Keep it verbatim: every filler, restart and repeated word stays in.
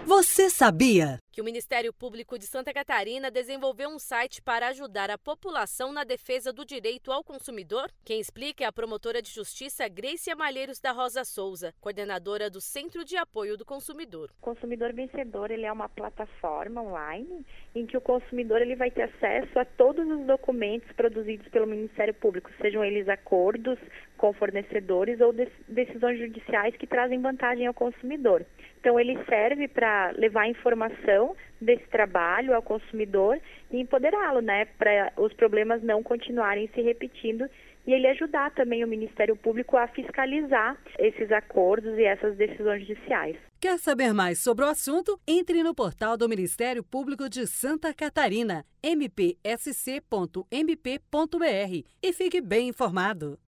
Você sabia que o Ministério Público de Santa Catarina desenvolveu um site para ajudar a população na defesa do direito ao consumidor? Quem explica é a promotora de justiça Gracia Malheiros da Rosa Souza, coordenadora do Centro de Apoio do Consumidor. O Consumidor Vencedor ele é uma plataforma online em que o consumidor ele vai ter acesso a todos os documentos produzidos pelo Ministério Público, sejam eles acordos com fornecedores ou decisões judiciais que trazem vantagem ao consumidor. Então, ele serve para levar informação desse trabalho ao consumidor e empoderá-lo, né, para os problemas não continuarem se repetindo e ele ajudar também o Ministério Público a fiscalizar esses acordos e essas decisões judiciais. Quer saber mais sobre o assunto? Entre no portal do Ministério Público de Santa Catarina, m p s c ponto m p ponto b r, e fique bem informado.